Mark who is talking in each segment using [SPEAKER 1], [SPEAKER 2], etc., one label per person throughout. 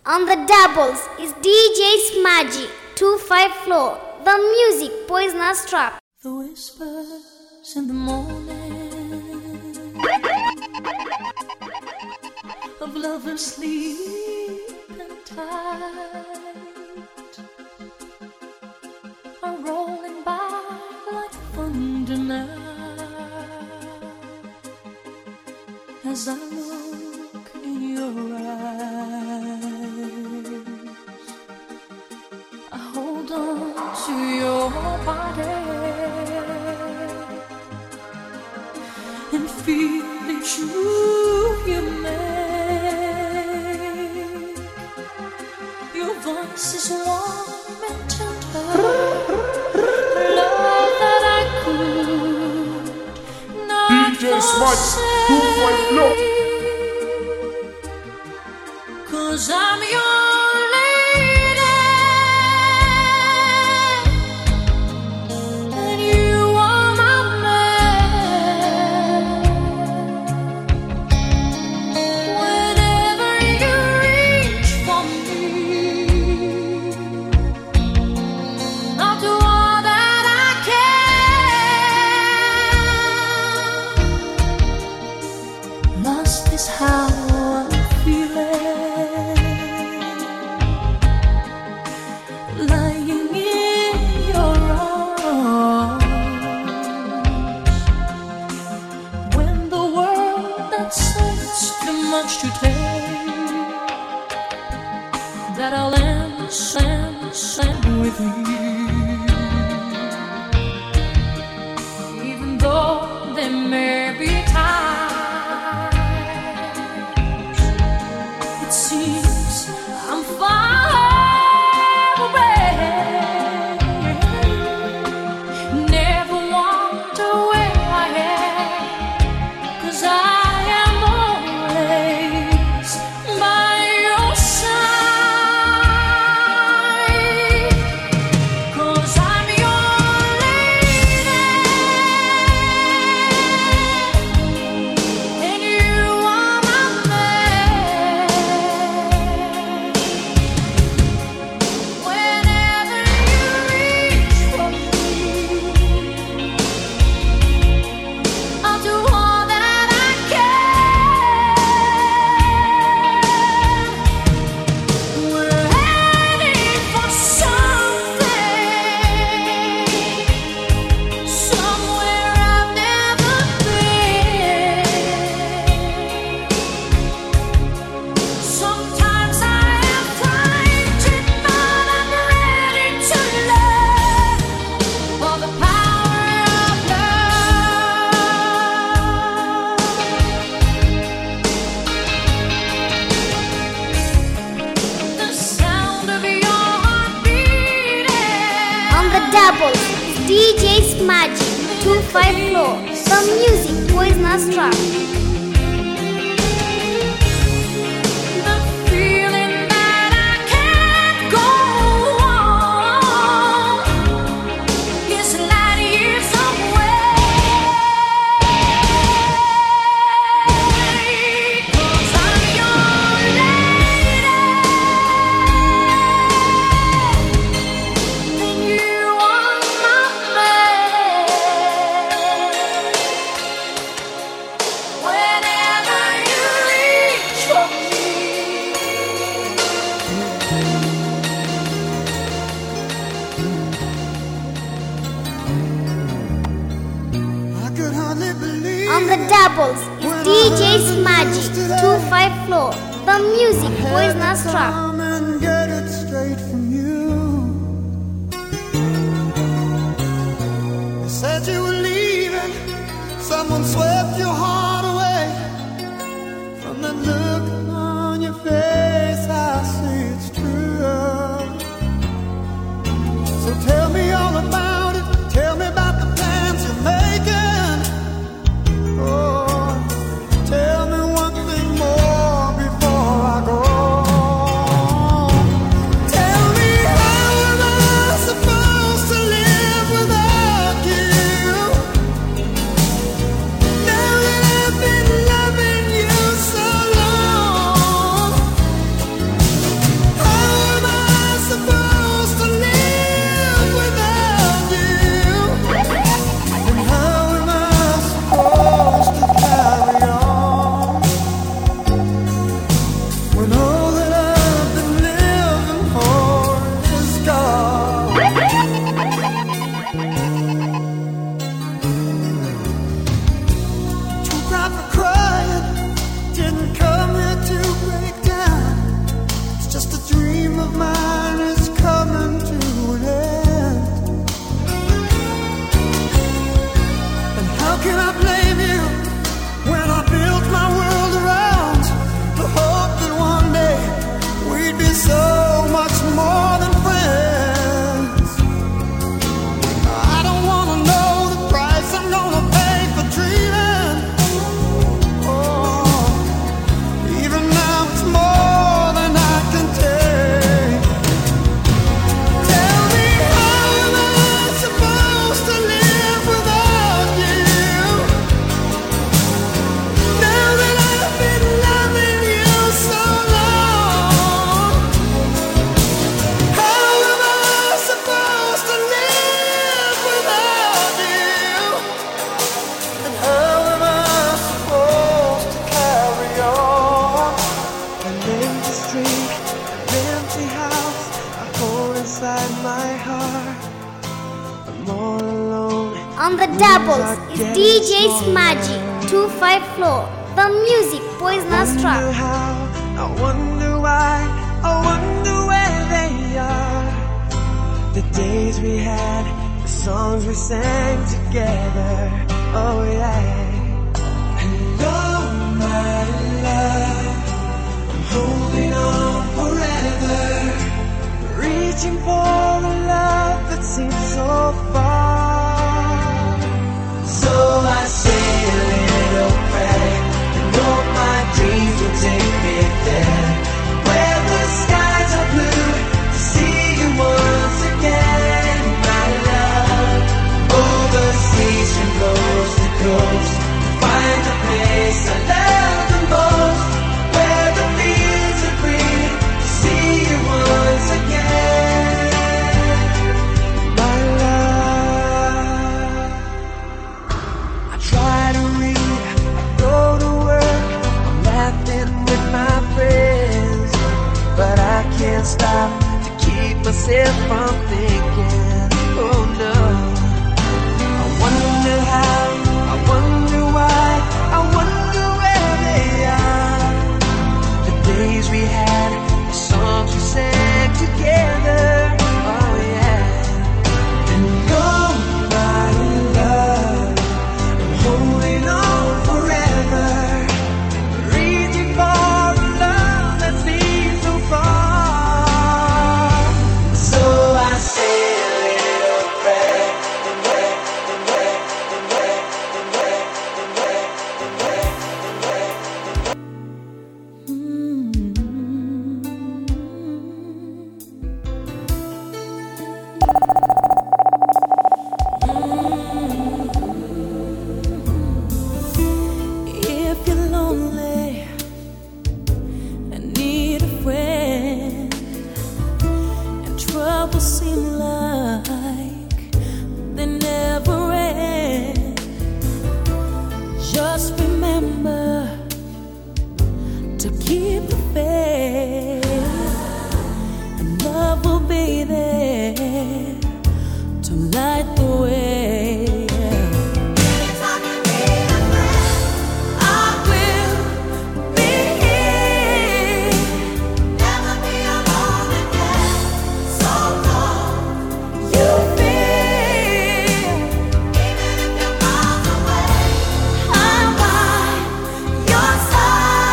[SPEAKER 1] On the doubles is DJ Smaji, 25 floor. The music Poisonous Trap.
[SPEAKER 2] The whispers in the morning of lovers sleeping tight are rolling by like thunder now as I look in your eyes. I hold on to your body and feel the truth you make. Your voice is warm and tender, love that I could not
[SPEAKER 3] DJ Smaji, 25 floor.
[SPEAKER 2] 'Cause I'm your lady and you are my man. Whenever you reach for me, I'll do all that I can. Lost is how I'm feeling, lying in your arms. When the world that seems too much to take, that I'll end with you. Even though there may be times it seems I'm far away. Never wonder where I am, 'cause I am always by your side. 'Cause I'm your lady and you are my man. Whenever you reach for me, I'll do all that I can. We're heading for something, somewhere I've never been. Sometimes I am frightened, but I'm ready to learn all the power of love. The sound of your heart beating.
[SPEAKER 1] On the doubles is DJ Smaji, 25 floor. The music Poisonous Trap.
[SPEAKER 2] The feeling that I can't go on is light years away. 'Cause I'm your lady and you are my man. Whenever you reach for me,
[SPEAKER 4] I could hardly believe
[SPEAKER 1] On the doubles is DJ Smaji, 25 floor. The music Poisonous Trap.
[SPEAKER 4] come and get it straight from you. You said you were leaving, someone swept your heart away. From that look on your face, I see it's true. So tell me all about it. Tell me about the plans you're making. Oh, tell me one thing more before I go. inside my heart. I'm all alone.
[SPEAKER 1] On the doubles is DJ Smaji, 25 floor. The music poisonous trap.
[SPEAKER 4] I wonder why, I wonder where they are. The days we had, the songs we sang together. Oh yeah. Hello, my love. I'm holding on forever, reaching for a love that seems so far. So I say a little prayer and hope my dreams will take me there, where the skies are blue, to see you once again, my love. Overseas from coast to coast, find a place I love the most, where the fields are green, to see you once again, my love. I try to read, I go to work, I'm laughing with my friends, but I can't stop to keep myself from thinking, oh no. I wonder how, I wonder why, I wonder where they are. The days we had, the songs we sang together, oh yeah. And oh my love, I'm holding on forever, reaching for a love that seems so far. So I say a little prayer and wait, and wait, and wait, and wait, and wait, and wait, and wait.
[SPEAKER 2] If you're lonely and need a friend, and trouble seem like they never end, just remember to keep the faith, and love will be there to light the way.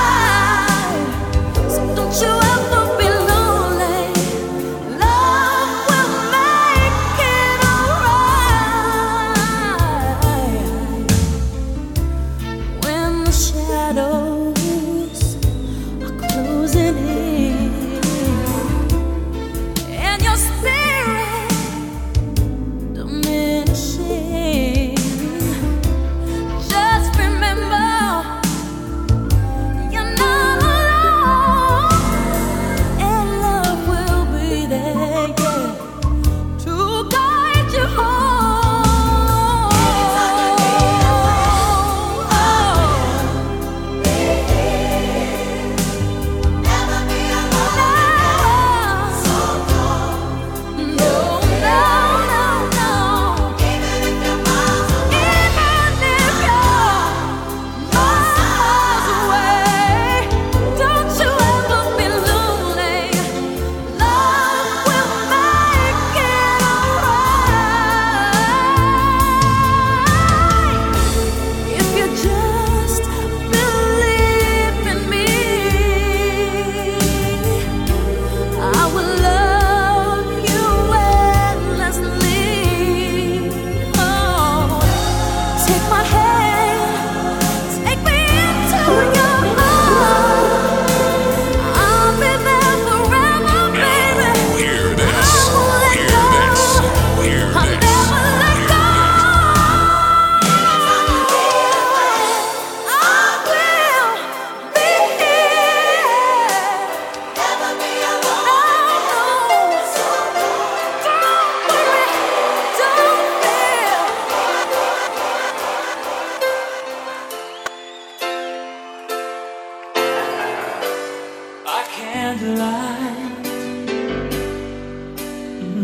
[SPEAKER 2] Don't you ever be lonely, love.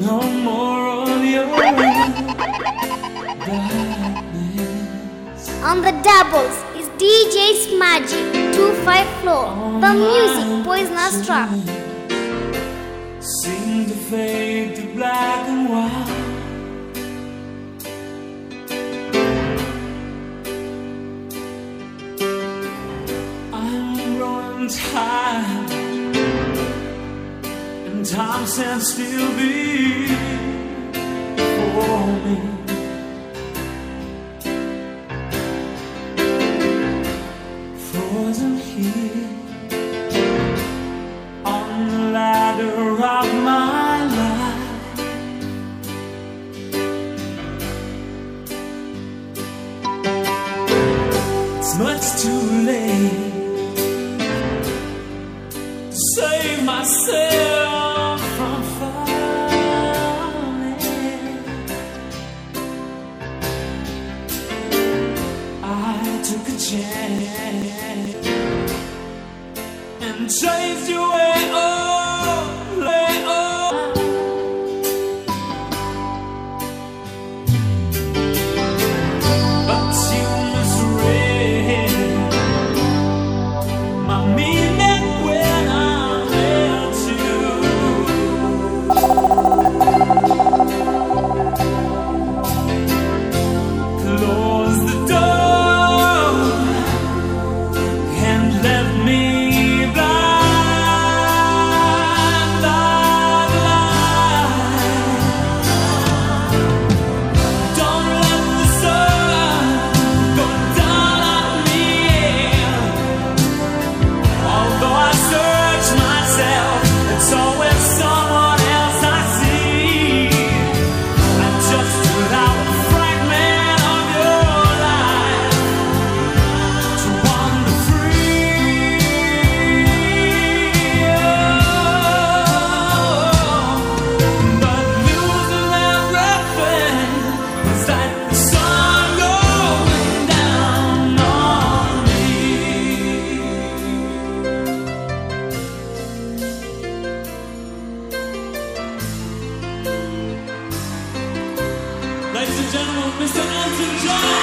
[SPEAKER 5] no more of your darkness.
[SPEAKER 1] On the doubles is DJ Smadgy, 2-5 floor. The music Poisonous Trap.
[SPEAKER 5] Seem to fade to black and white. I'm growing tired, and time stands still before me. Frozen here on the ladder of my life. It's much too late to save myself from falling. I took a chance and chased you away. But you misread my meaning when I met you. Close the door and left me blind. Don't let the sun go down on me. Although I search myself, it's always someone else I see. I just took out a fragment of your life to wander free. But losing everything is like the sun going down on me. Ladies and gentlemen, Mr. Elton John.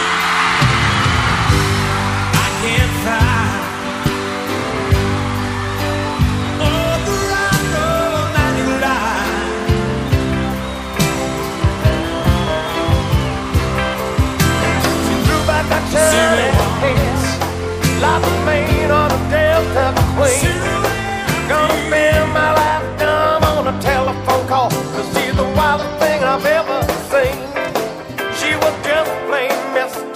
[SPEAKER 5] I can't find all the right romantic line.
[SPEAKER 6] She threw back that shirt and pants like the maid on a Delta Queen. Gonna spend my lifetime on a telephone call, 'cause she's the wildest thing I've ever seen. She was just plain Miss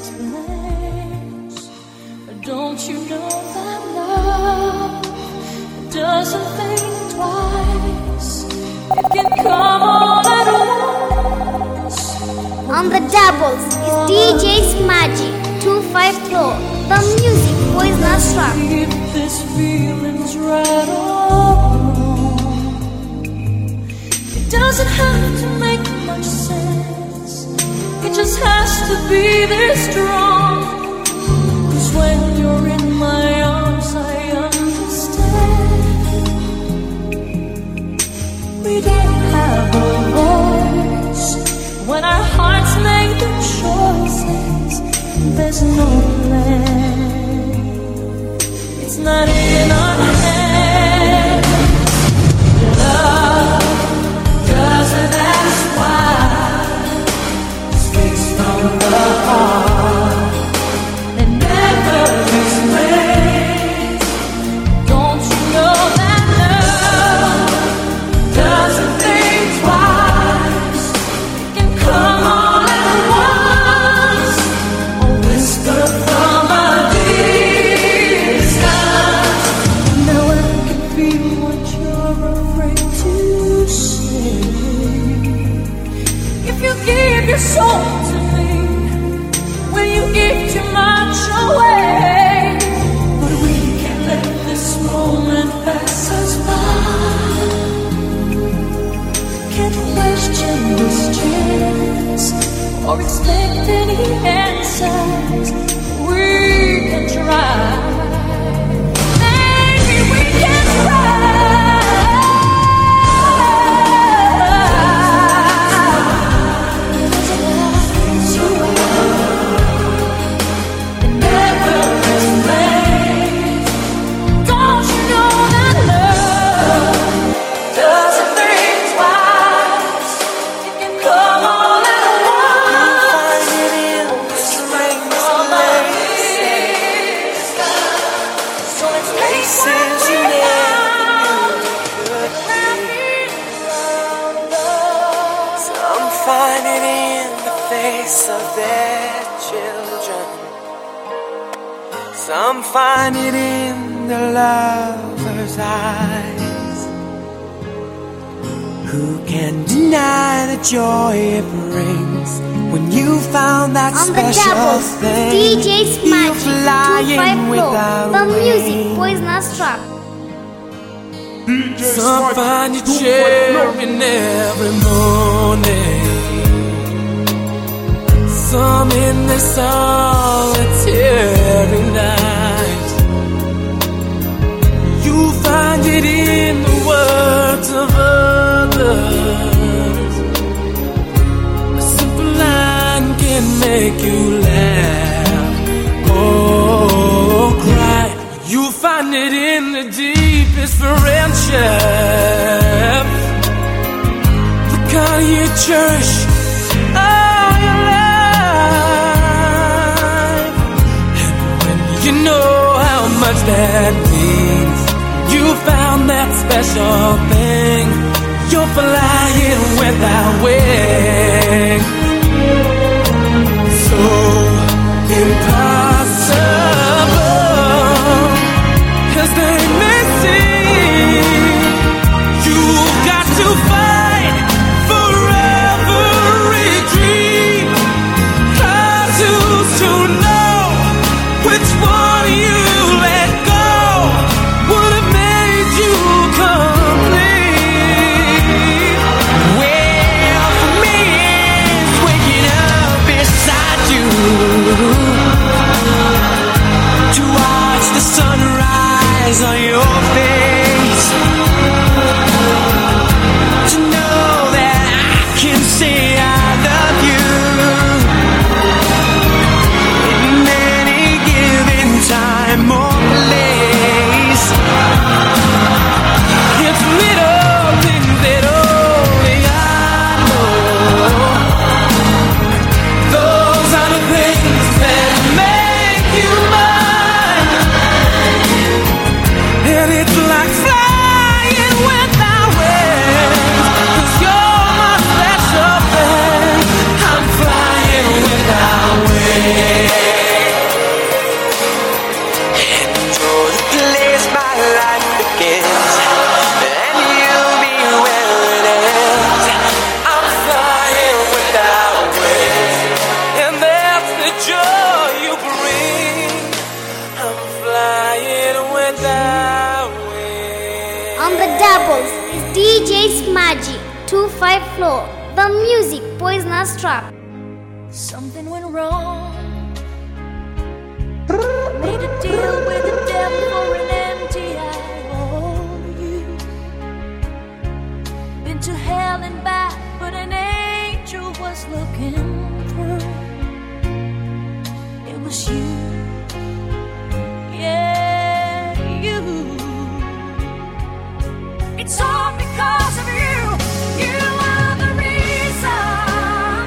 [SPEAKER 2] place. But don't you know that love doesn't think twice? It can come all at once.
[SPEAKER 1] On the doubles is DJ Smaji, 25 floor. The music poisonous rock.
[SPEAKER 2] If this feeling's right or wrong, it doesn't have to make much sense. It just has to be this strong. 'Cause when you're in my arms, I understand. We don't have a voice when our hearts make the choices. There's no plan. It's not in our hands. Love doesn't ask why. Speaks from the heart and never explains. Don't you know that love doesn't think twice? It can come all at once. A whisper from a distance. Now I can feel what you're afraid to say. If you give your soul to me, will you give too much away? But we can't let this moment pass us by. Can't question this chance or expect any answers. We can try. Maybe we can try. Never explain. Don't you know that love doesn't think twice? It can come all at once.
[SPEAKER 4] Places you never knew could be. Some find it in the face of their children. Some find it in the lover's eyes. Who can deny the joy it brings when you found that
[SPEAKER 1] On the
[SPEAKER 4] special
[SPEAKER 1] doubles
[SPEAKER 4] thing?
[SPEAKER 1] is DJ
[SPEAKER 4] You
[SPEAKER 1] Smaji,
[SPEAKER 4] flying
[SPEAKER 1] 25 floor.
[SPEAKER 4] without
[SPEAKER 1] The music
[SPEAKER 4] wings.
[SPEAKER 1] poisonous rock.
[SPEAKER 3] DJ
[SPEAKER 5] Some
[SPEAKER 3] Smaji,
[SPEAKER 5] find you
[SPEAKER 3] 25 flow.
[SPEAKER 5] cheering every morning. Some in the solitary night. You find it in the words of others. A simple line can make you laugh or cry. You find it in the deepest friendship, the kind you cherish all your life. And when you know how much that means, you found that special thing. You're flying without wings. So impossible as they may seem, you've got to fight for every dream. Hard to know which one you let go would have made you complete. Well, for me
[SPEAKER 1] floor. The music poisonous trap.
[SPEAKER 2] Something went wrong. Made a deal with the devil for an empty eye. You been to hell and back, but an angel was looking through. It was you, yeah, you. It's all because of you. You are the reason.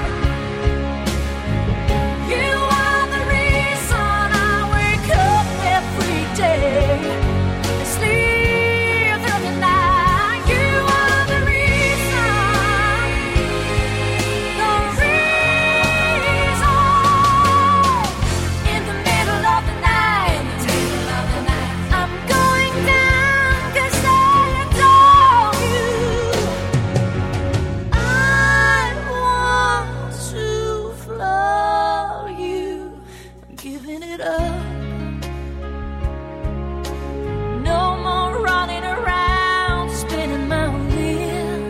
[SPEAKER 2] You are the reason I wake up every day and sleep through the night. You are the reason. The reason. In the middle of the night, I'm going down 'cause I adore you. I want to flow you. I'm giving it up. No more running around, spinning my wheel.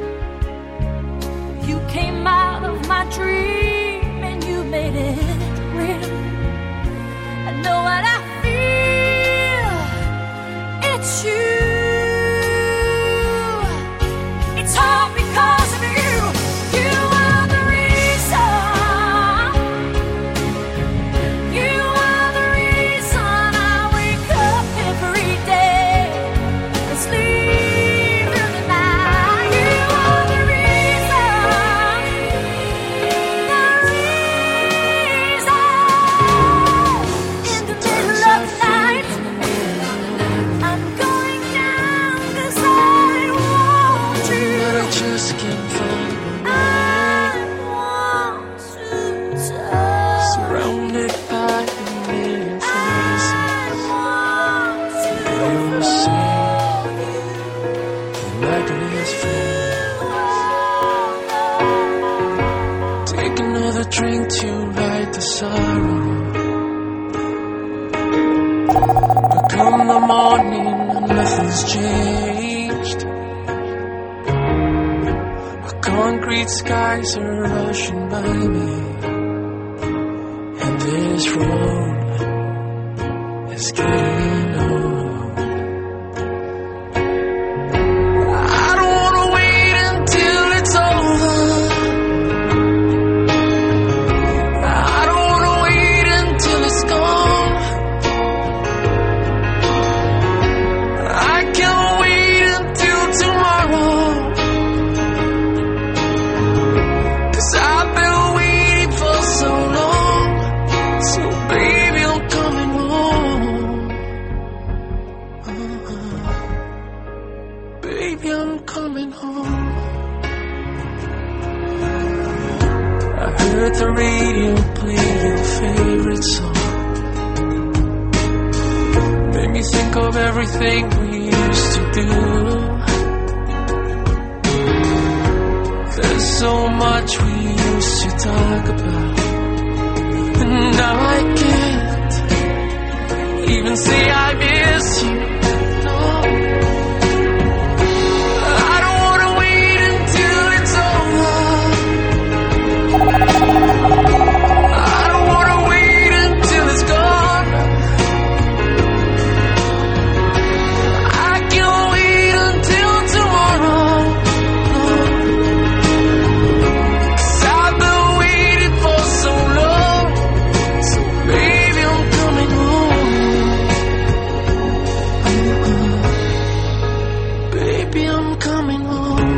[SPEAKER 2] You came out of my dream and you made it real. I know what I feel. It's you. It's all because of you. You are the reason. You are the reason I wake up every day and sleep through the night. You are the reason. The reason. In the middle of the night, I'm going down 'cause I want you.
[SPEAKER 4] But I just can't find
[SPEAKER 2] I want to touch.
[SPEAKER 4] surrounded by a million faces.
[SPEAKER 2] I want to
[SPEAKER 4] You say the night is free. Take another drink to light the sorrow. But come the morning and nothing's changed. Concrete skies are rushing by me, and this road is getting old. I don't wanna wait until it's over. I don't wanna wait until it's gone. I can't wait until tomorrow. 'Cause I've been waiting for so long. So baby, I'm coming home. Baby, I'm coming home. I heard the radio play your favorite song. Made me think of everything we used to do. There's so much we used to talk about, and now I can't even say I miss you. No, I don't wanna wait until it's over. I don't wanna wait until it's gone. I can't wait until tomorrow. I've been waiting for so long. So baby, I'm coming home. Baby, I'm coming home.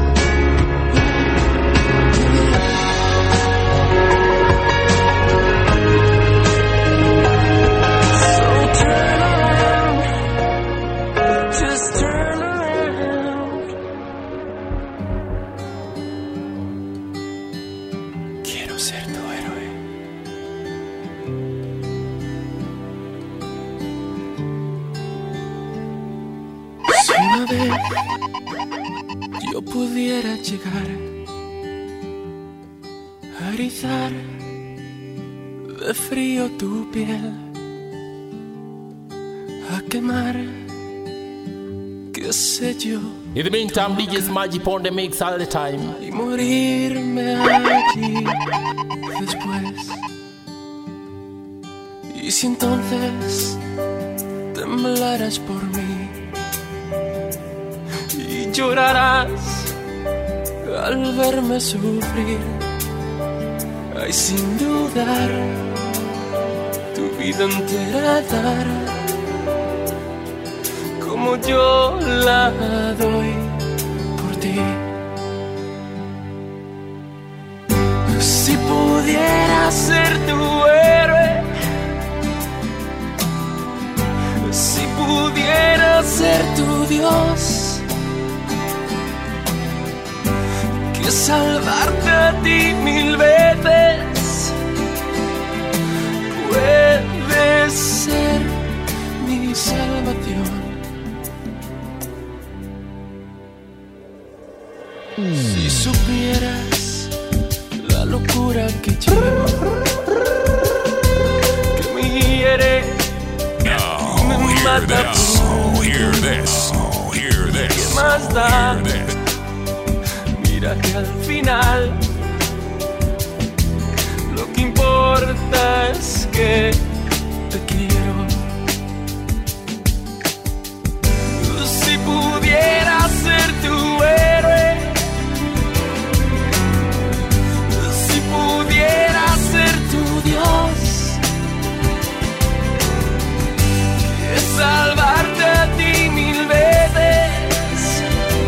[SPEAKER 4] So turn around, just turn around. Quiero ser tu héroe. Si una vez yo pudiera llegar a rizar de frío tu piel, a quemar, qué sé yo,
[SPEAKER 7] In the meantime, DJ Smudgy on the mix all the time.
[SPEAKER 4] Y morirme allí después. Y si entonces temblarás por mí y llorarás al verme sufrir, ay, sin dudar, tu vida entera dar, como yo la doy por ti. Si pudiera ser tu héroe, si pudiera ser tu Dios, que salvarte a ti 1000 veces, puedes ser mi salvación. Si supieras la locura que llevo, que me hiere, me mata por
[SPEAKER 3] Hear this.
[SPEAKER 4] ¿qué más da? Mira que al final lo que importa es que te quiero. Si pudiera ser tu héroe, si pudiera ser tu Dios, que salvarte a ti 1000 veces,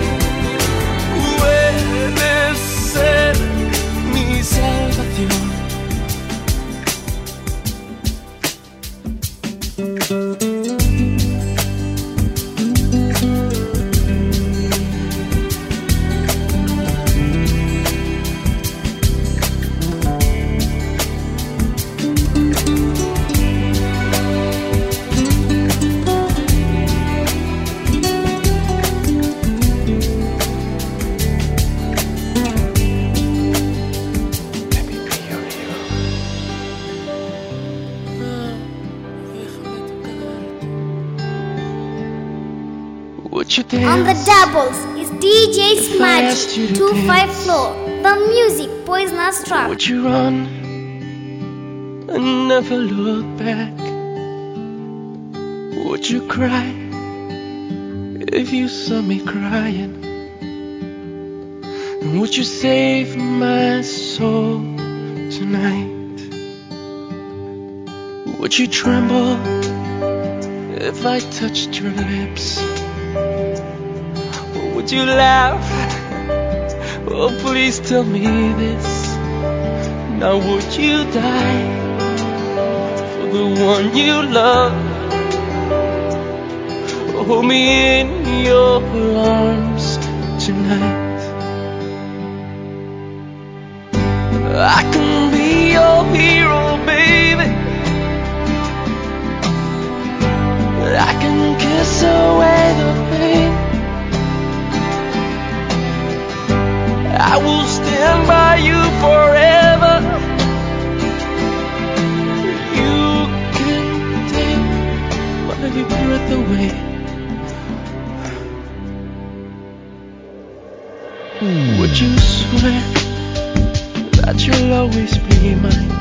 [SPEAKER 4] puedes ser mi salvación.
[SPEAKER 1] On the doubles is DJ Smudgy, 25 floor. The music Poisonous Trap.
[SPEAKER 4] Would you run and never look back? Would you cry if you saw me crying? And would you save my soul tonight? Would you tremble if I touched your lips? Would you laugh? Oh, please tell me this. Now would you die for the one you love? Hold me in your arms tonight. I can be your hero, baby. I can kiss away the pain. I will stand by you forever. You can take my breath away. Would you swear that you'll always be mine?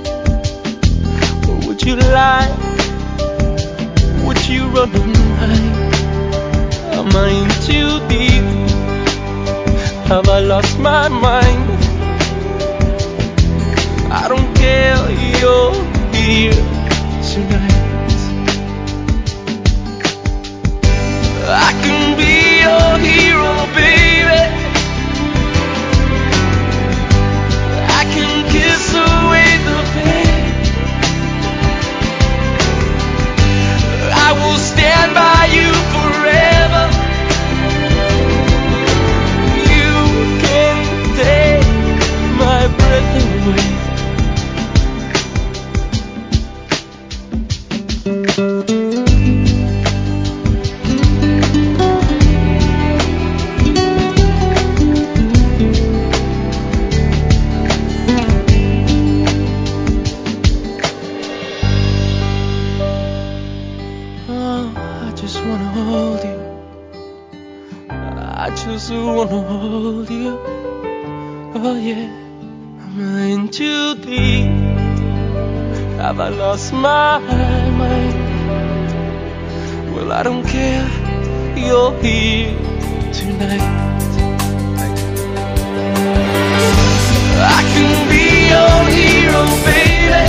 [SPEAKER 4] Or would you lie? Would you run and hide? Am I in too deep? Have I lost my mind? I don't care, you're here tonight. I can be your hero, baby. I can kiss away the pain. I will stand by you forever. Take
[SPEAKER 8] wanna hold you. Oh yeah, I'm in too deep. Have I lost my mind? Well, I don't care, you're here tonight. I can be your hero, baby.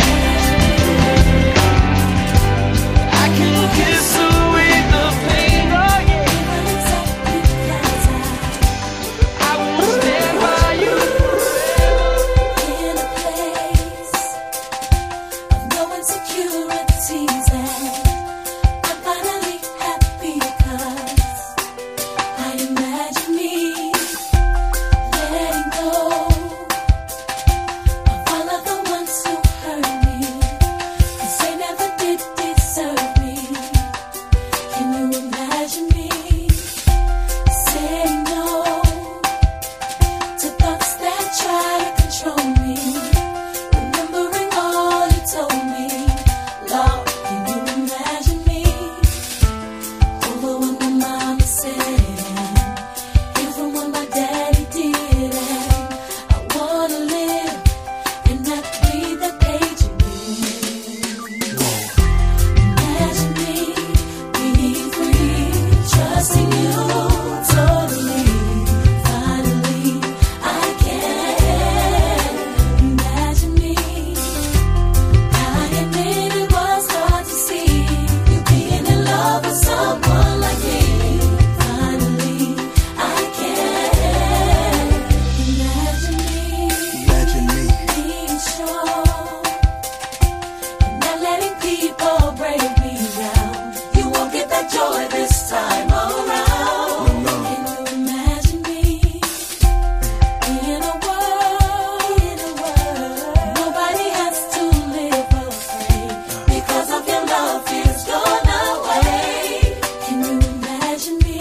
[SPEAKER 8] I can kiss away the pain, oh yeah. I will stand by you
[SPEAKER 2] in a place of no insecurities, and I'm finally happy 'cause I imagine me letting go of all of the ones who hurt me, 'cause they never did deserve me. Can you imagine me saying no to thoughts that try to control me, remembering all you told me? Lord, can you imagine me over what my mama said, hear from what my daddy did, and I wanna live and not read that page again. Imagine me being free, trusting you totally. Finally, I can imagine me. I admit it was hard to see you being in love with someone like me. Finally, I can imagine me.
[SPEAKER 9] Imagine me.
[SPEAKER 2] Being strong and not letting people break me down. You won't get that joy this time around.
[SPEAKER 9] No.
[SPEAKER 2] Can you imagine me in a world nobody has to live afraid because of your love fears gone away? Can you imagine me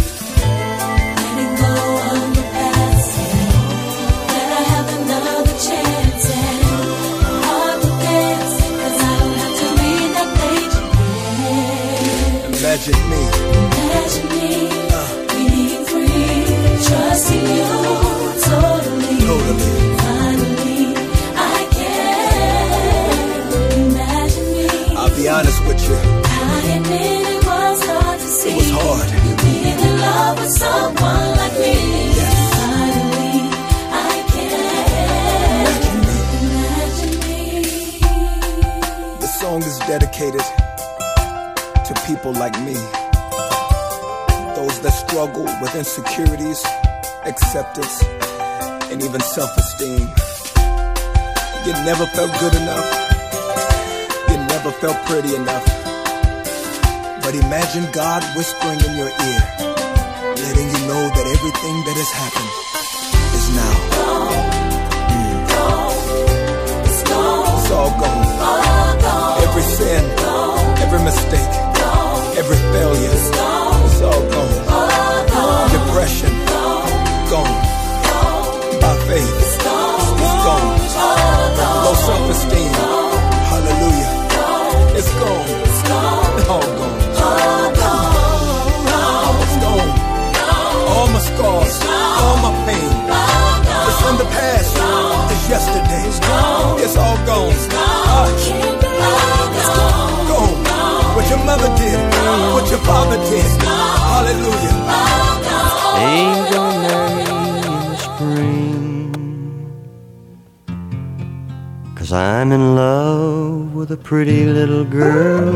[SPEAKER 2] letting go of the past, that I have another chance, and my heart will dance 'cause I don't have to read that page again.
[SPEAKER 9] Imagine me.
[SPEAKER 2] Imagine me being free, trusting you totally.
[SPEAKER 9] Totally.
[SPEAKER 2] Finally, I can imagine me.
[SPEAKER 9] I'll be honest with you.
[SPEAKER 2] I admit it was hard to see.
[SPEAKER 9] It was hard.
[SPEAKER 2] You being in love with someone like me.
[SPEAKER 9] Yes.
[SPEAKER 2] Finally, I can imagine me.
[SPEAKER 9] This song is dedicated to people like me. Those that struggle with insecurities, acceptance, and even self-esteem. You never felt good enough. You never felt pretty enough. But imagine God whispering in your ear, letting you know that everything that has happened is now.
[SPEAKER 2] It's gone,
[SPEAKER 9] It's all gone.
[SPEAKER 2] all gone,
[SPEAKER 9] Every sin, every mistake, every failure, it's all gone. Depression, gone. By faith, it's gone. Low self-esteem, hallelujah, it's gone. All gone. It's gone. All my scars, all my pain, it's in the past. It's yesterday. It's all gone. Gone. What your mother did, what your father did. Hallelujah.
[SPEAKER 10] Angel night in the spring, 'cause I'm in love with a pretty little girl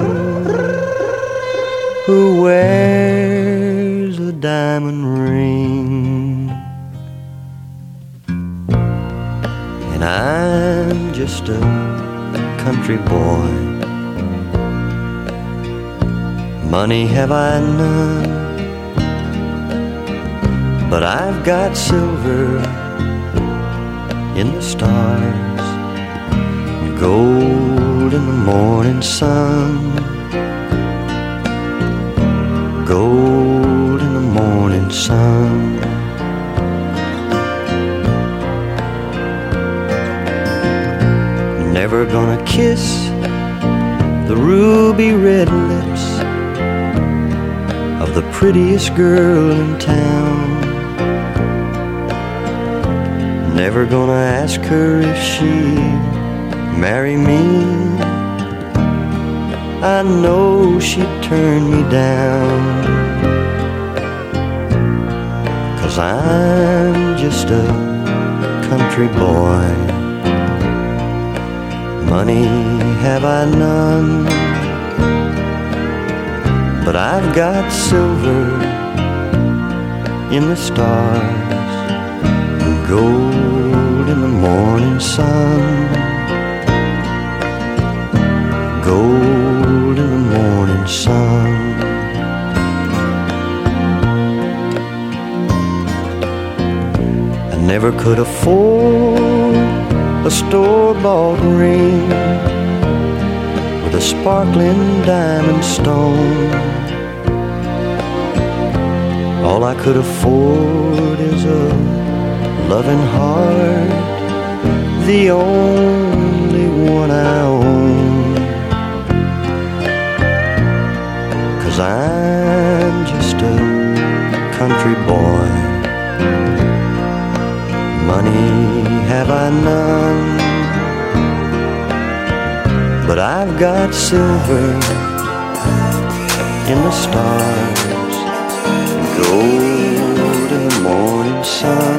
[SPEAKER 10] who wears a diamond ring. And I'm just a country boy. Money have I none, but I've got silver in the stars, gold in the morning sun, gold in the morning sun. Never gonna kiss the ruby red lips of the prettiest girl in town. Never gonna ask her if she'd marry me. I know she'd turn me down, 'cause I'm just a country boy. Money have I none, but I've got silver in the stars and gold in the morning sun. Gold in the morning sun. I never could afford a store-bought ring with a sparkling diamond stone. All I could afford is a loving heart, the only one I own. 'Cause I'm just a country boy. Money have I none, but I've got silver in the stars, gold in the morning sun.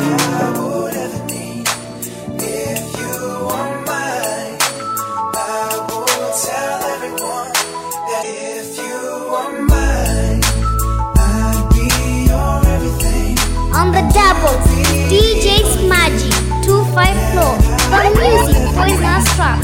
[SPEAKER 1] On the doubles, DJ Smaji, 25 floor. The music, Poisonous Trap.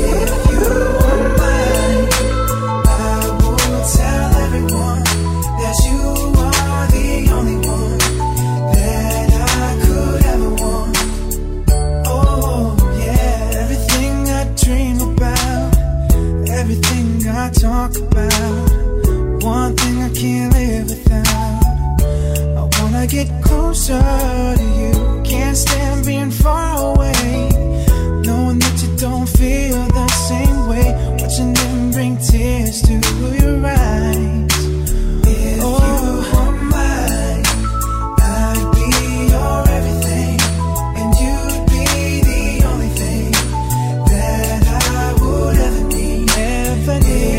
[SPEAKER 11] Talk about one thing I can't live without. I wanna get closer to you. Can't stand being far away, knowing that you don't feel the same way. Watching them bring tears to your eyes. If you were mine, I'd be your everything, and you'd be the only thing that I would ever need. Ever need.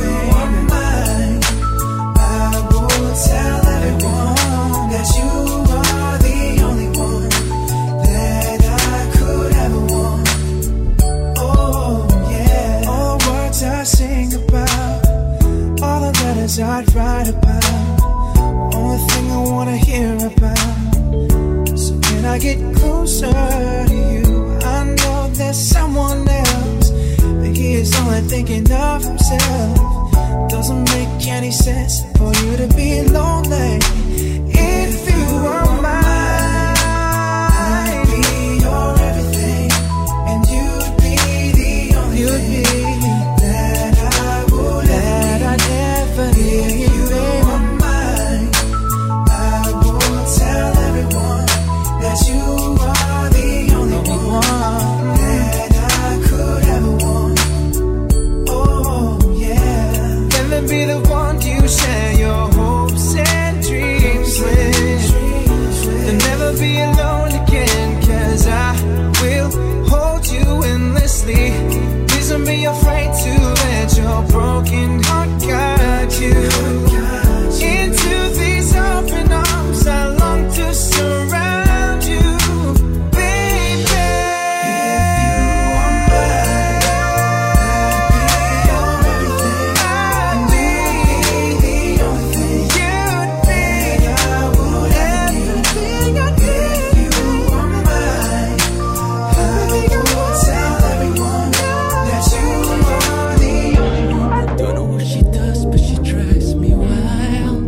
[SPEAKER 11] Tell everyone that you are the only one that I could ever want. Oh yeah. All the words I sing about, all the letters I'd write about, only thing I wanna hear about. So can I get closer to you? I know there's someone else, but he is only thinking of himself. Doesn't make any sense for you to be lonely. If you were mine, I'd be your everything, and you'd be the only thing that I would ever need. If you were mine, I would tell everyone that you are the only one that I could ever want. Oh yeah. Let me be the one you share your hopes and dreams with. You'll never be alone again, 'cause I will hold you endlessly. Please don't be afraid to let your broken heart guide you into these open arms. I long to surround you, baby. If you are mine, I'd be your everything. I'd be the only thing you'd be. I would everything I did. If you are mine, I would tell everyone that you are the only one. I don't know what she does, but she drives me wild.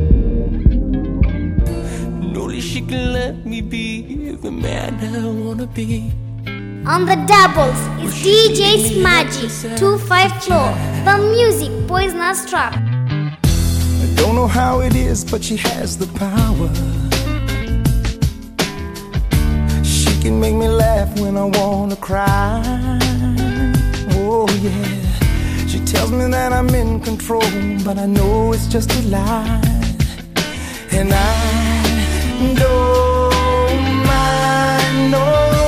[SPEAKER 11] Only she can let me be the man I wanna be.
[SPEAKER 1] On the doubles is DJ Smaji, 25 floor. The music, Poisonous Trap.
[SPEAKER 9] I don't know how it is, but she has the power. She can make me laugh when I wanna cry. Oh yeah. She tells me that I'm in control, but I know it's just a lie. And I don't mind no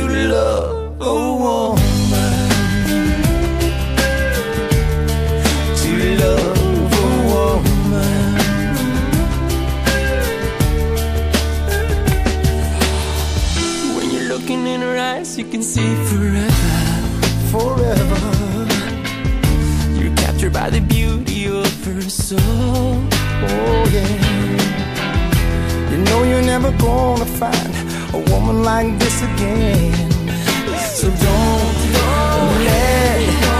[SPEAKER 8] love a woman, to love a woman. When you're looking in her eyes, you can see forever, forever. You're captured by the beauty of her soul.
[SPEAKER 6] Oh yeah. You know you're never gonna find a woman like this again. So don't let go.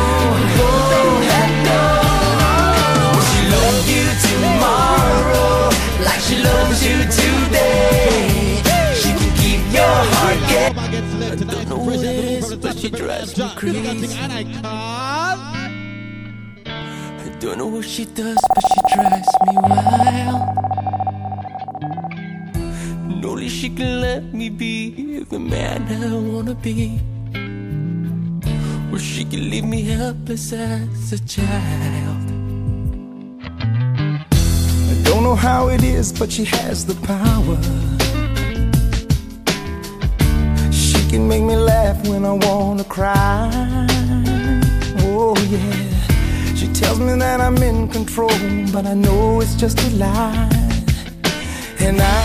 [SPEAKER 8] Will she love you tomorrow like she loves you today? She can keep your heart getting. I don't know what it is, but she drives me crazy. I don't know what she does, but she drives me wild. Only she can let me be the man I wanna be. Or she can leave me helpless as a child.
[SPEAKER 6] I don't know how it is, but she has the power. She can make me laugh when I wanna cry. Oh yeah. She tells me that I'm in control, but I know it's just a lie. And I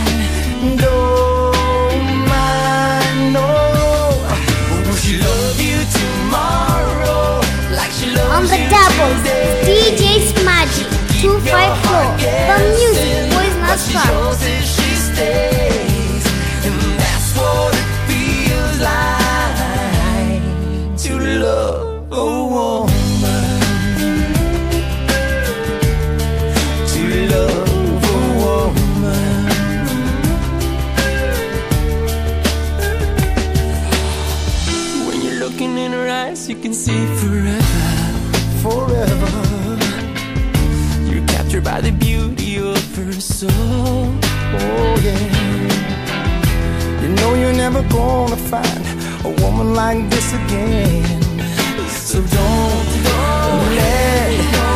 [SPEAKER 6] don't mind, no.
[SPEAKER 8] Will she love you tomorrow like she loves
[SPEAKER 1] On the
[SPEAKER 8] you
[SPEAKER 1] doubles,
[SPEAKER 8] today?
[SPEAKER 1] DJ Smadgy, 254. The music, Poisonous
[SPEAKER 8] She
[SPEAKER 1] Trap.
[SPEAKER 8] shows if she stays, and that's what it feels like to love a woman, to love a woman. When you're looking in her eyes, you can see forever,
[SPEAKER 6] forever.
[SPEAKER 8] You're captured by the beauty of her soul.
[SPEAKER 6] Oh yeah. You know you're never gonna find a woman like this again. So don't let go.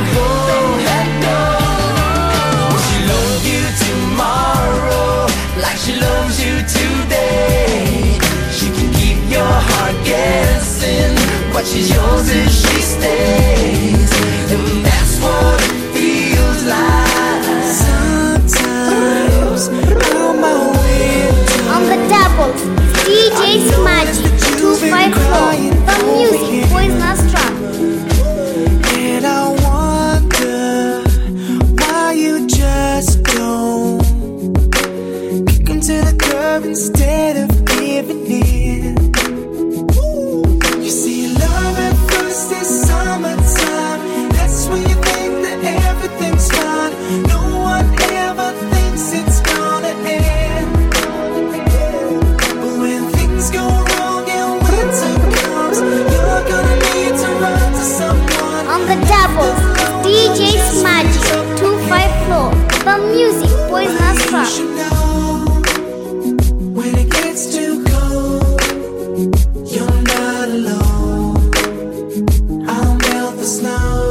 [SPEAKER 8] Will she love you tomorrow like she loves you today? She can keep your heart guessing, but she's yours if she stays. And that's what it feels like.
[SPEAKER 11] Sometimes on my way
[SPEAKER 1] On the doubles, DJ Smadgy, 254. The music, Poisonous Trap.
[SPEAKER 11] and I wonder why you just don't kick into the curb instead of giving in. You see, love at first is summertime. That's when you think that everything's fine. No one ever thinks it's gonna end. But when things go wrong and winter comes, you're gonna need to run to someone.
[SPEAKER 1] On the doubles, DJ Smadgy, 254. The music, Poisonous
[SPEAKER 11] You
[SPEAKER 1] Trap.
[SPEAKER 11] should know when it gets too cold, you're not alone. I'll melt the snow.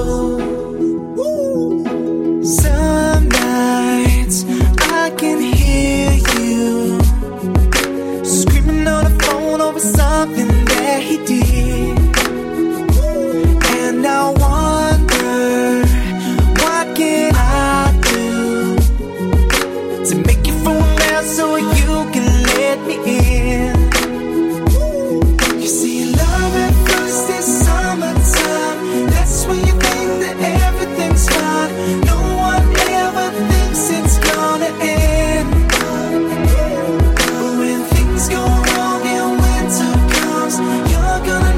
[SPEAKER 11] Some nights I can hear you screaming on the phone over something that he did. And I wonder, what can I do to make you fall down so you can let me in? You see, love at first is summertime. That's when you think that everything's fine. No one ever thinks it's gonna end. But when things go wrong and winter comes, you're gonna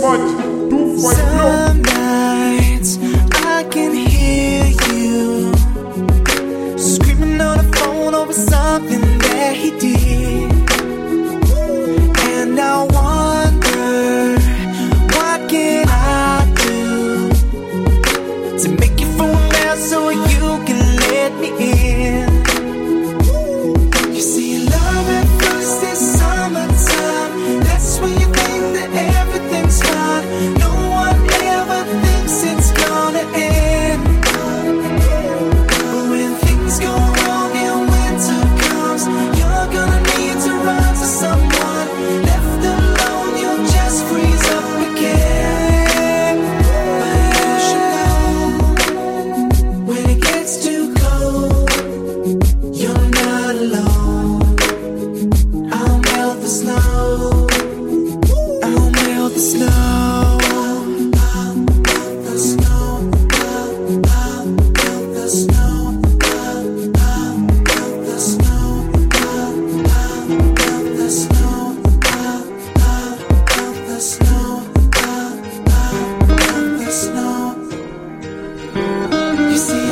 [SPEAKER 3] Smudge 254.
[SPEAKER 11] Some nights I can hear you screaming on the phone over something that he did, and I wonder what can I do to make you phone now so you can let me in. You see, love at first is summertime. That's when you think that everything's fine. No one ever thinks it's gonna end. But when things go wrong and winter comes, you're gonna need to run to someone. Left alone, you'll just freeze up again. But you should know, when it gets too cold, you're not alone. I'll melt the snow. I'll melt the snow. I'll melt the snow. I'll melt the snow. I'll melt the snow. I'll melt the snow. I'll melt the snow. I'll melt the snow. You see,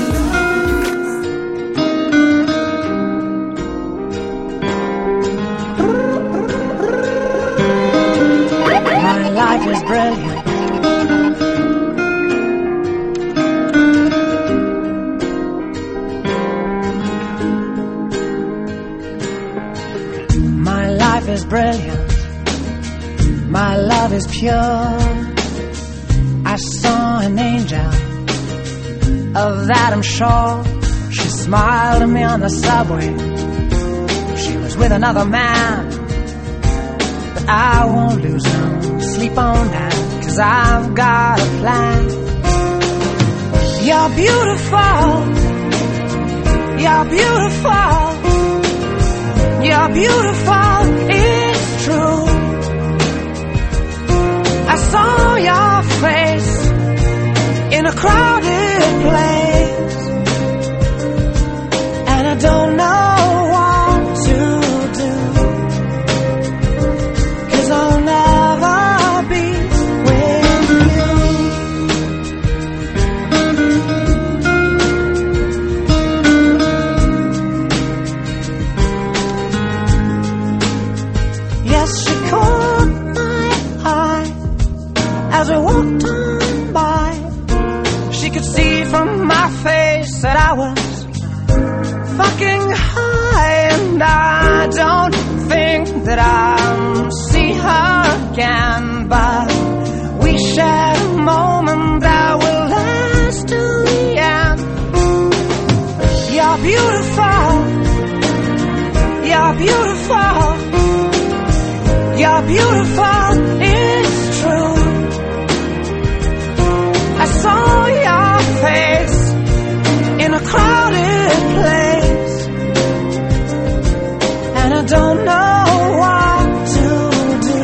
[SPEAKER 12] my life is brilliant. My life is brilliant. My love is pure. I saw an angel, of that I'm sure. She smiled at me on the subway. She was with another man, but I won't lose no sleep on that, 'cause I've got a plan. You're beautiful. You're beautiful. You're beautiful, it's true. I saw your face in a crowded place, and I don't know what to do, 'cause I'll never be with you. Yes, she caught my eye as we walked on by. She could see from my face that I was fucking high, and I don't think that I'll see her again, but we shared a moment that will last till the end. You're beautiful. You're beautiful. You're beautiful, it's true. I saw your face in a crowded place, and I don't know what to do,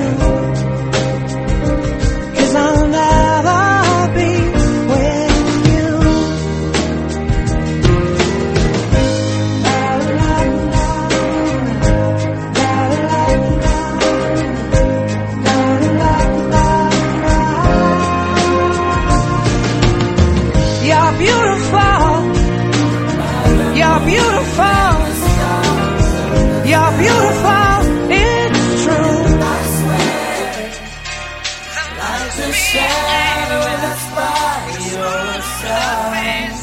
[SPEAKER 12] 'cause I'll never be with you. You're beautiful. You're beautiful. You're beautiful, it's true.
[SPEAKER 8] Like the shadow that's by your side.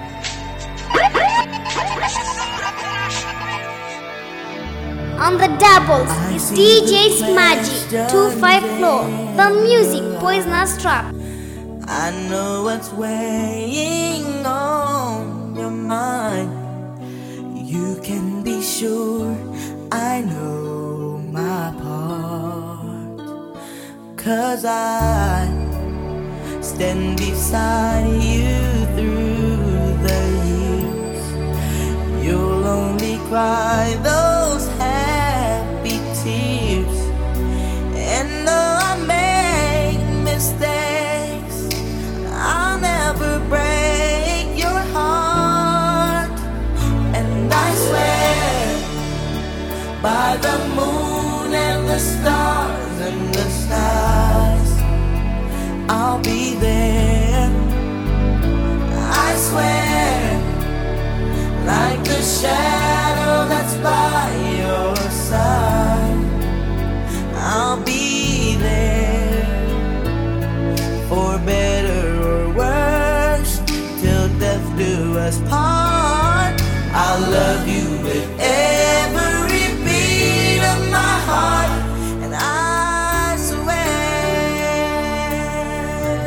[SPEAKER 1] On the doubles is DJ Smadgy 25 Floor. The music Poisonous Trap.
[SPEAKER 8] I know what's weighing on your mind. You can be sure I know my part, 'cause I stand beside you through the years. You'll only cry those happy tears, and though I make mistakes, I'll never break your heart. And I swear by the moon and the stars and the stars, be there for better or worse till death do us part. I'll love you with every beat of my heart, and I swear,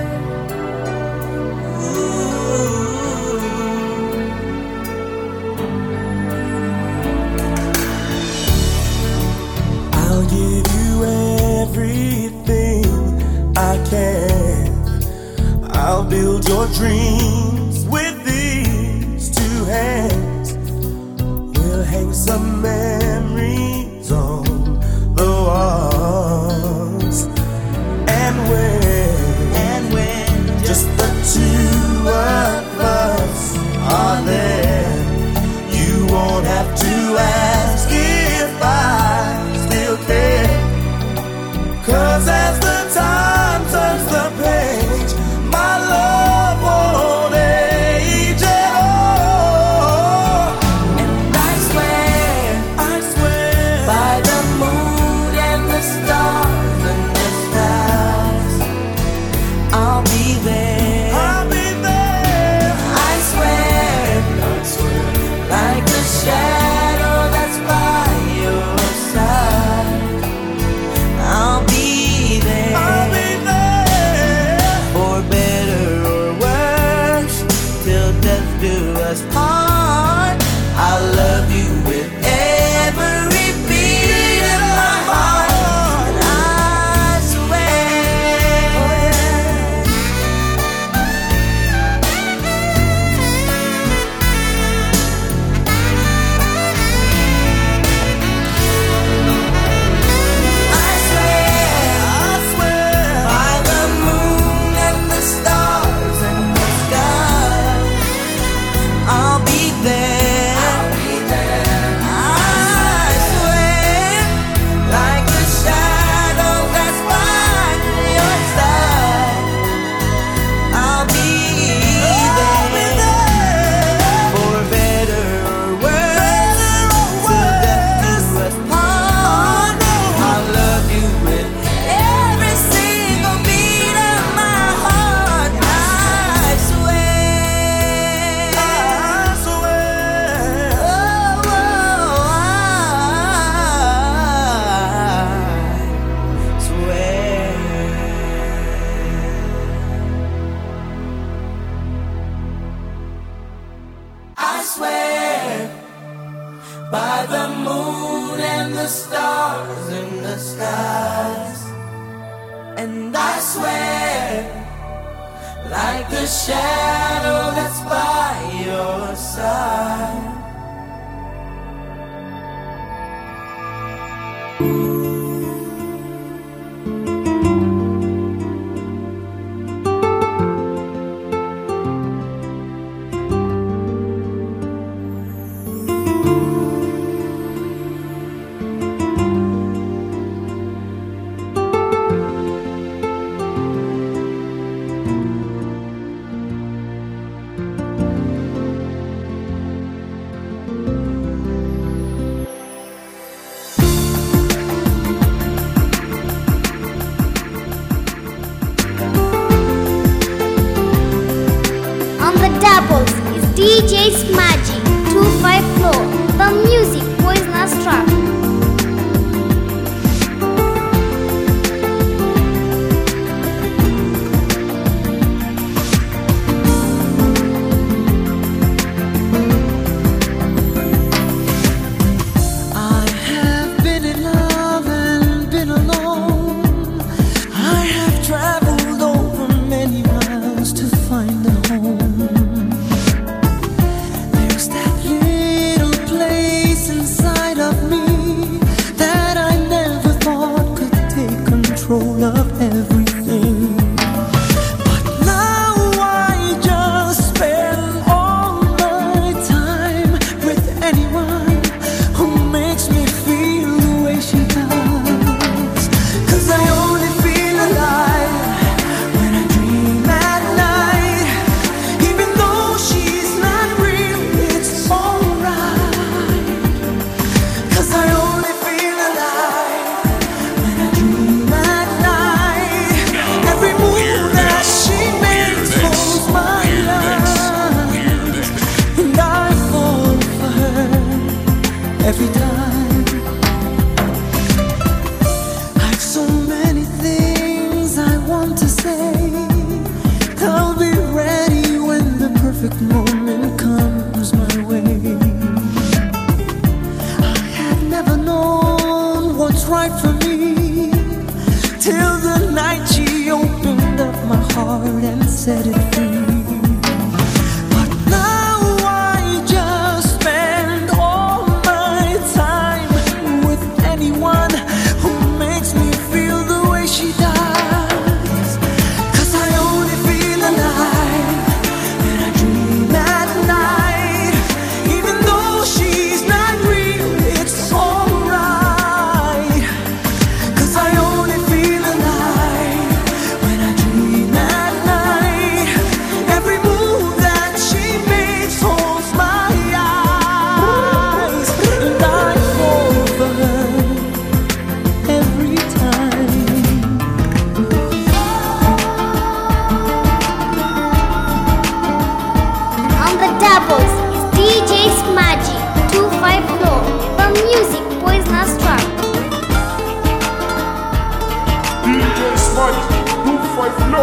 [SPEAKER 5] I'll give you everything I can. I'll build your dreams with these two hands. We'll hang some memories on the walls. And when just the two of us are there, you won't have to ask if I still care. 'Cause as the time turns the page, my love won't age at all.
[SPEAKER 8] and I swear by the moon and the stars and the stars, I'll be there. I swear, like the shadow that's by your side, I'll be there for better or worse till death do us part. I'll love you with every beat of my heart, and I swear. I swear by the moon and the stars and the sky, I'll be there. I swear, like the shadow that's by your side, I'll be there for better or worse till death do us part. I'll love you with every single beat of my heart. I swear. I swear by the moon and the stars in the skies, and I swear like the shadow that's by your side.
[SPEAKER 1] On the doubles is DJ Smaji, 25 floor. The music poisonous track.
[SPEAKER 2] I have been in love and been alone. I have traveled over many miles to find a home. There's till the night she opened up my heart and set it free. But now I just spend all my time with anyone who makes me feel the way she does. 'Cause I only feel alive when I dream at night. Even though she's not real, it's alright. 'Cause I only feel alive when I dream at night. Every move that she makes holds my eyes, and I fall for her every time.
[SPEAKER 1] On the doubles is DJ Smaji 25 Floor. The music poisonous track.
[SPEAKER 3] DJ Smudge, 25 Flow.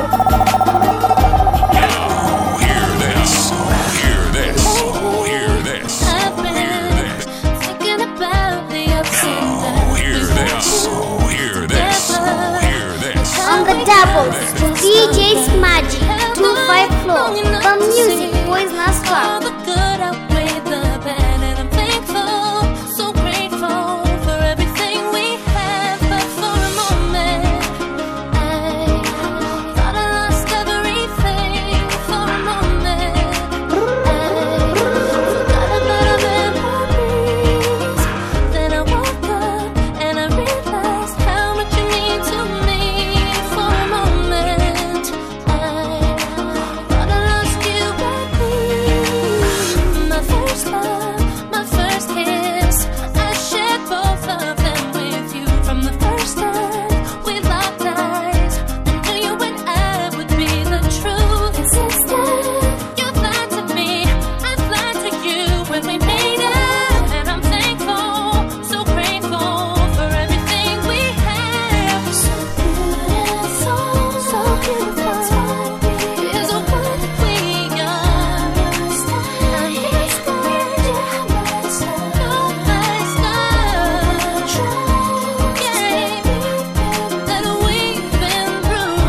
[SPEAKER 13] Hear this, hear this, hear this.
[SPEAKER 14] I've been thinking about the ups and downs.
[SPEAKER 13] Hear this, hear this, hear this.
[SPEAKER 1] On the doubles is DJ Smaji 25 Floor. The music poisonous
[SPEAKER 14] All
[SPEAKER 1] track.
[SPEAKER 14] the good outweighed the bad, and I'm thankful, so grateful for everything we have. But for a moment, I thought I lost everything. For a moment, I forgot about our memories. Then I woke up and I realized how much you mean to me. For a moment, I thought I lost you at me. My first love, my first kiss, I shared both of them with you. From the first time we locked eyes, I knew you and I would be the truth. And since then, you lied to me, I lied to you when we made it. And I'm thankful, so grateful for everything we have. So beautiful, so beautiful. Here's a word that we are. I messed up, yeah, I messed up. No, I stopped. Yeah, that we've been through.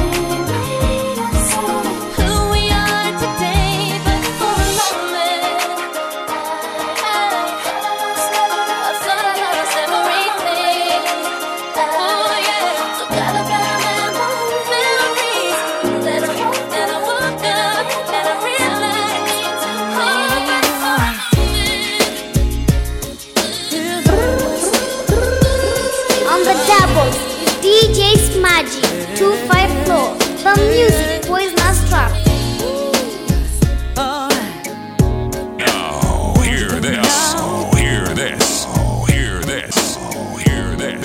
[SPEAKER 14] Who we are today, but for a moment, I thought I lost everything. Oh yeah, so got a better memories. Then I woke up and I realized, oh, but for a
[SPEAKER 1] On the doubles is DJ Smaji 25 Floor. The music poisonous track.
[SPEAKER 13] Now, hear this, hear this, hear this, hear this.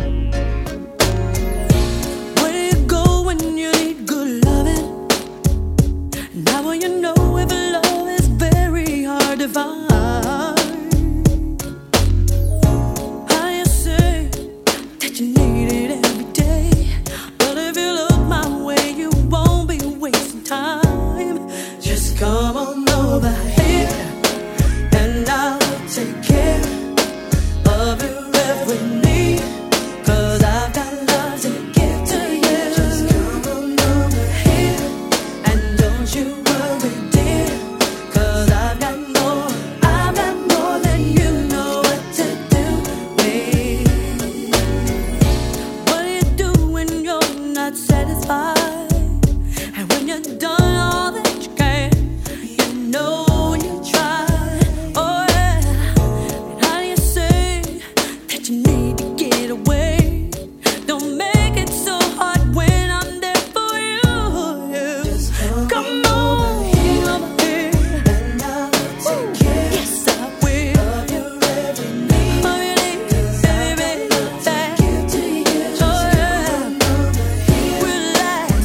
[SPEAKER 2] Where do you go when you need good loving? Now will you know if love is very hard to find. How you say that you need it every day, but if you look my way, you won't be wasting time. Just come on over here, and I'll take care of your every need. 'Cause I've got love to give to you. Just come on over here, and don't you worry, dear. 'Cause I've got more than you know what to do with. What do you do when you're not satisfied? And when you're done all that you can, you know you tried. Oh yeah. And how do you say that you need to get away? Don't make it so hard when I'm there for you. Come on over here, and I'll take care. Yes, I will. Of your every need. Oh, you need, baby, that. Oh yeah. Relax.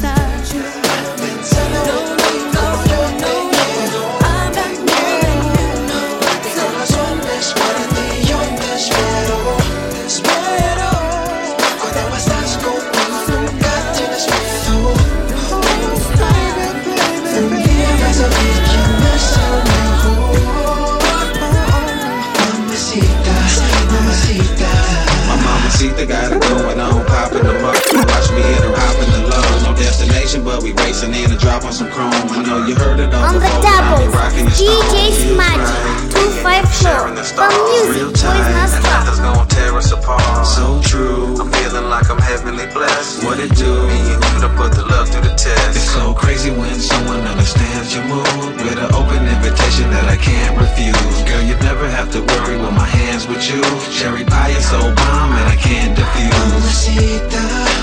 [SPEAKER 1] The music boys not
[SPEAKER 15] and
[SPEAKER 1] stop.
[SPEAKER 15] nothing's gonna tear us apart.
[SPEAKER 16] So true.
[SPEAKER 15] I'm feeling like I'm heavenly blessed.
[SPEAKER 16] What it do?
[SPEAKER 15] Me and you to put the love through the test.
[SPEAKER 16] It's so crazy when someone understands your mood with an open invitation that I can't refuse. Girl, you never have to worry when my hands with you. Cherry pie is so bomb and I can't defuse.
[SPEAKER 11] Mamacita,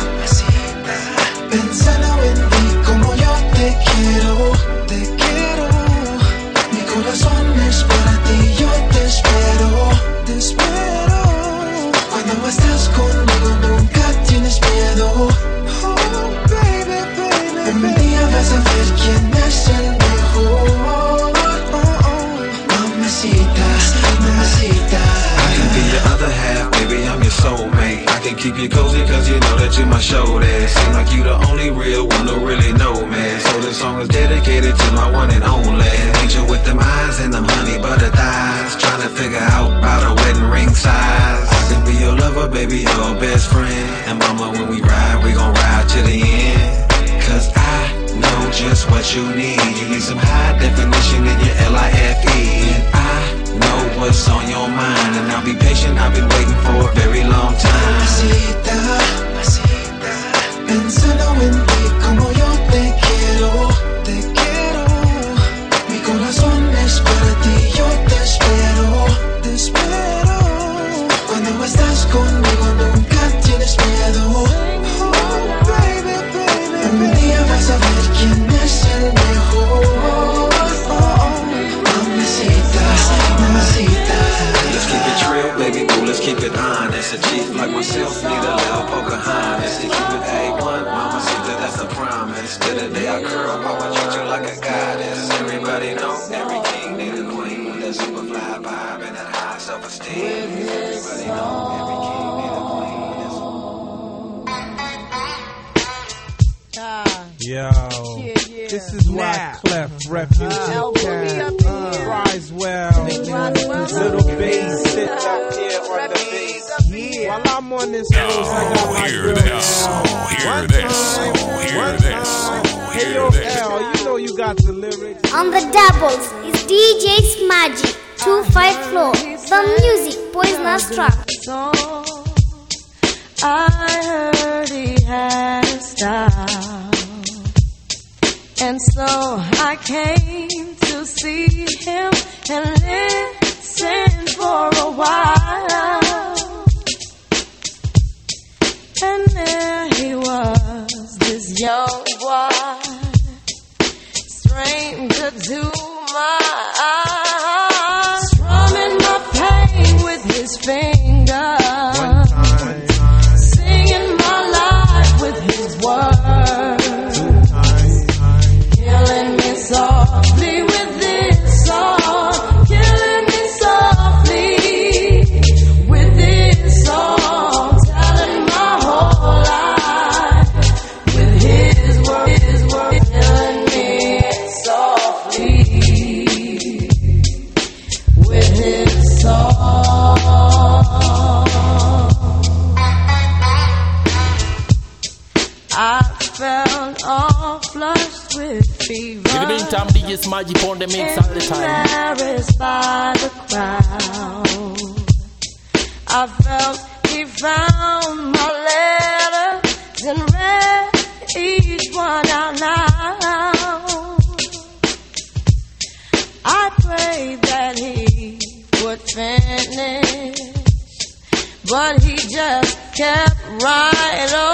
[SPEAKER 11] pensando en ti como yo te quiero, te quiero. Mi corazón es para ti, yo te espero, te espero. Cuando estás conmigo nunca tienes miedo. Oh, baby, baby, un día vas a ver quién es el mejor. Oh, oh. Mamacita, mamacita.
[SPEAKER 16] I can be your other half, baby, I'm your soulmate. I can keep you cozy cause you know that you're my shoulder. Seem like you the only real one who really know me. So this song is dedicated to my one and only. Angel with them eyes and them honey butter thighs. Trying to figure out about a wedding ring size. I can be your lover, baby, your best friend. And mama, when we ride, we gon' ride to the end. Cause I know just what you need. You need some high definition in your LIFE. And I know what's on your mind. And I'll be patient, I've been waiting for a very long time.
[SPEAKER 11] Mamacita, mamacita, pensando en ti como yo te quiero, te quiero. Mi corazón es para ti, yo te espero, te espero. Cuando estás conmigo nunca tienes miedo. Oh, baby, baby, un día vas a ver quién es el mejor. Oh, mamacita, mamacita.
[SPEAKER 16] Let's keep it real, baby boo, let's keep it honest. A chief like myself need a little Pocahontas. To keep it A1, mama, see that that's a promise. Till the day I curl, I'ma treat you like a goddess. Everybody know, every king need a queen. With that super fly vibe and that high self-esteem. Everybody know, every king need a queen.
[SPEAKER 17] Yo, this is Wyclef, Refugee, Risewell, Little Bass sitting up here on the bass. While I'm on this road, I got my
[SPEAKER 13] Hear
[SPEAKER 17] girl
[SPEAKER 13] this.
[SPEAKER 17] L.
[SPEAKER 13] Hear this. Hear this.
[SPEAKER 17] Hey yo, L, you know you got the lyrics.
[SPEAKER 1] On the doubles is DJ Smaji, 25 floor. The music boys not stop.
[SPEAKER 2] I heard he had a style, and so I came to see him and listen for a while. And there he was, this young boy, stranger to my eyes, strumming my pain with his fingers. Softly with this song, killing me softly with this song, telling my whole life with his word, killing me softly with his song. I felt all flushed with fever.
[SPEAKER 7] In the meantime, DJ Smaji on the mix all the time.
[SPEAKER 2] Embarrassed by the crowd, I felt he found my letters and read each one out loud. I prayed that he would finish, but he just kept right on.